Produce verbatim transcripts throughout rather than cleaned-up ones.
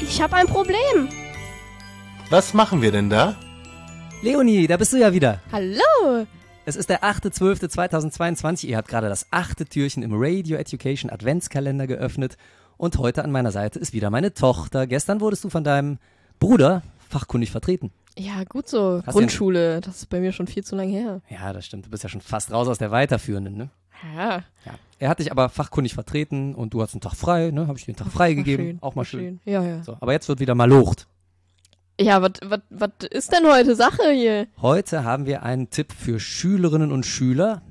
Ich habe ein Problem. Was machen wir denn da? Leonie, da bist du ja wieder. Hallo. Es ist der achter zwölfter zweitausendzweiundzwanzig. Ihr habt gerade das achte Türchen im Radio Education Adventskalender geöffnet. Und heute an meiner Seite ist wieder meine Tochter. Gestern wurdest du von deinem Bruder fachkundig vertreten. Ja, gut so. Hast Grundschule, das ist bei mir schon viel zu lange her. Ja, das stimmt. Du bist ja schon fast raus aus der Weiterführenden, ne? Ja. Ja. Er hat dich aber fachkundig vertreten und du hast einen Tag frei, ne? Habe ich dir einen Tag frei gegeben. Schön, Auch mal schön. schön. Ja, ja. So, aber jetzt wird wieder mal locht. Ja, was ist denn heute Sache hier? Heute haben wir einen Tipp für Schülerinnen und Schüler.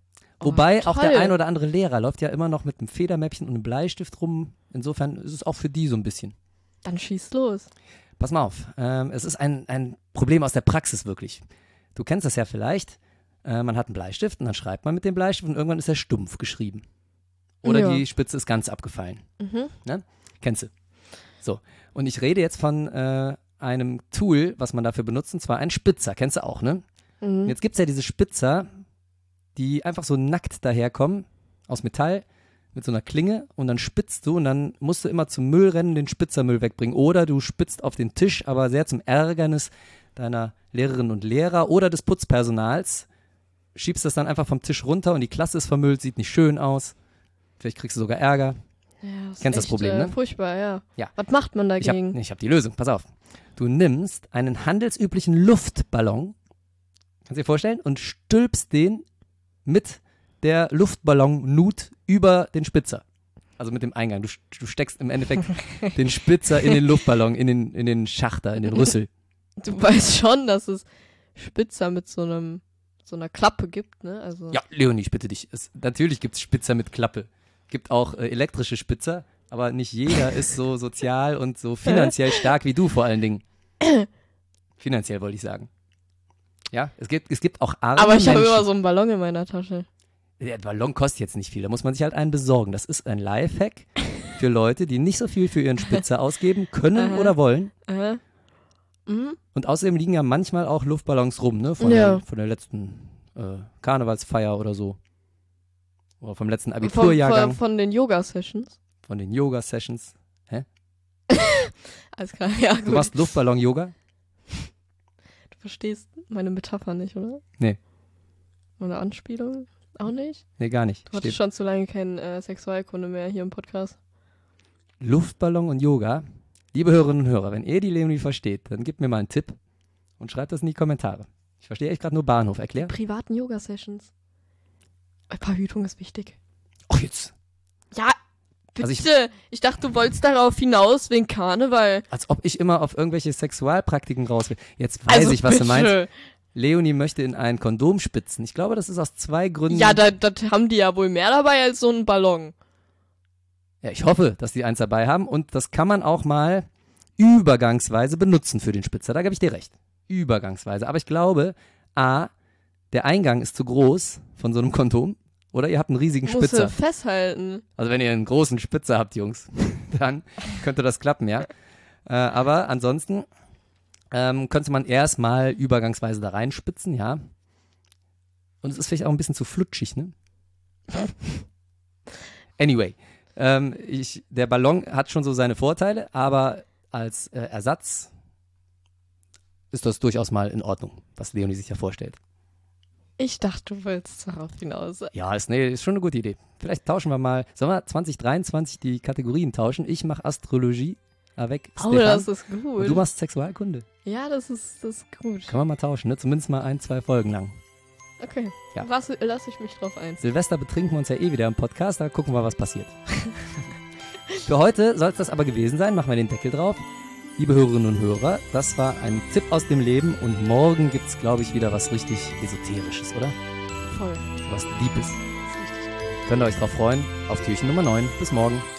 Wobei Oh, auch der toll. ein oder andere Lehrer läuft ja immer noch mit einem Federmäppchen und einem Bleistift rum. Insofern ist es auch für die so ein bisschen. Dann schieß los. Pass mal auf, ähm, es ist ein, ein Problem aus der Praxis wirklich. Du kennst das ja vielleicht. Äh, man hat einen Bleistift und dann schreibt man mit dem Bleistift und irgendwann ist er stumpf geschrieben. Oder Ja. die Spitze ist ganz abgefallen. Mhm. Ne? Kennst du? So, und ich rede jetzt von äh, einem Tool, was man dafür benutzt, und zwar ein Spitzer. Kennst du auch, ne? Mhm. Und jetzt gibt es ja diese Spitzer, die einfach so nackt daherkommen, aus Metall, mit so einer Klinge und dann spitzt du und dann musst du immer zum Müll rennen, den Spitzermüll wegbringen. Oder du spitzt auf den Tisch, aber sehr zum Ärgernis deiner Lehrerinnen und Lehrer oder des Putzpersonals, schiebst das dann einfach vom Tisch runter und die Klasse ist vermüllt, sieht nicht schön aus. Vielleicht kriegst du sogar Ärger. Ja, das Kennst ist das Problem, echt, ne? Äh, furchtbar, ja. Ja. Was macht man Ich habe dagegen? ich hab die Lösung, pass auf. Du nimmst einen handelsüblichen Luftballon, kannst du dir vorstellen, und stülpst den mit der Luftballon-Nut über den Spitzer. Also mit dem Eingang. Du, du steckst im Endeffekt den Spitzer in den Luftballon, in den, in den Schachter, in den Rüssel. Du weißt schon, dass es Spitzer mit so einem so einer Klappe gibt, ne? Also Ja, Leonie, ich bitte dich. Es, natürlich gibt es Spitzer mit Klappe. Gibt auch äh, elektrische Spitzer, aber nicht jeder ist so sozial und so finanziell stark wie du vor allen Dingen. Finanziell wollte ich sagen. Ja, es gibt, es gibt auch arme aber ich habe Menschen. immer so einen Ballon in meiner Tasche. Der Ballon kostet jetzt nicht viel, da muss man sich halt einen besorgen. Das ist ein Lifehack für Leute, die nicht so viel für ihren Spitzer ausgeben können Aha. oder wollen. Aha. Mhm. Und außerdem liegen ja manchmal auch Luftballons rum, ne? Von, Ja. der, von der letzten äh, Karnevalsfeier oder so. Oder vom letzten Von, Abiturjahrgang, von, von den Yoga-Sessions. von den Yoga-Sessions. Alles klar, ja gut. Du machst Luftballon-Yoga? Du verstehst meine Metapher nicht, oder? Nee. Meine Anspielung? Auch nicht? Nee, gar nicht. Du hattest Steht schon zu lange keine äh, Sexualkunde mehr hier im Podcast. Luftballon und Yoga. Liebe Hörerinnen und Hörer, wenn ihr die Leonie versteht, dann gebt mir mal einen Tipp und schreibt das in die Kommentare. Ich verstehe echt gerade nur Bahnhof. Erklär. Privaten Yoga-Sessions. Verhütung ist wichtig. Ach jetzt. Ja, bitte. Also ich- ich, dachte, du wolltest darauf hinaus wegen Karneval. Als ob ich immer auf irgendwelche Sexualpraktiken raus will. Jetzt weiß Also ich, was bitte. du meinst. Leonie möchte in ein Kondom spitzen. Ich glaube, das ist aus zwei Gründen. Ja, da, da haben die ja wohl mehr dabei als so ein Ballon. Ja, ich hoffe, dass die eins dabei haben. Und das kann man auch mal übergangsweise benutzen für den Spitzer. Da gebe ich dir recht. Übergangsweise. Aber ich glaube, A, der Eingang ist zu groß von so einem Kondom. Oder ihr habt einen riesigen Musst du Spitzer. festhalten. Also wenn ihr einen großen Spitzer habt, Jungs, dann könnte das klappen, ja. Äh, aber ansonsten ähm, könnte man erstmal übergangsweise da reinspitzen, ja. Und es ist vielleicht auch ein bisschen zu flutschig, ne? Anyway, ähm, ich, der Ballon hat schon so seine Vorteile, aber als äh, Ersatz ist das durchaus mal in Ordnung, was Leonie sich ja vorstellt. Ich dachte, du wolltest darauf hinaus. Ja, ist, nee, ist schon eine gute Idee. Vielleicht tauschen wir mal, sollen wir zwanzig dreiundzwanzig die Kategorien tauschen? Ich mache Astrologie, avec Oh, Stefan. das ist gut. Und du machst Sexualkunde. Ja, das ist, das ist gut. Können wir mal tauschen, ne? Zumindest mal ein, zwei Folgen lang. Okay, Ja. lass, lass ich mich drauf ein. Silvester betrinken wir uns ja eh wieder im Podcast, da gucken wir, was passiert. Für heute soll es das aber gewesen sein. Machen wir den Deckel drauf. Liebe Hörerinnen und Hörer, das war ein Tipp aus dem Leben und morgen gibt es, glaube ich, wieder was richtig Esoterisches, oder? Voll. Was Liebes. Das ist richtig. Könnt ihr euch drauf freuen? Auf Türchen Nummer neun. Bis morgen.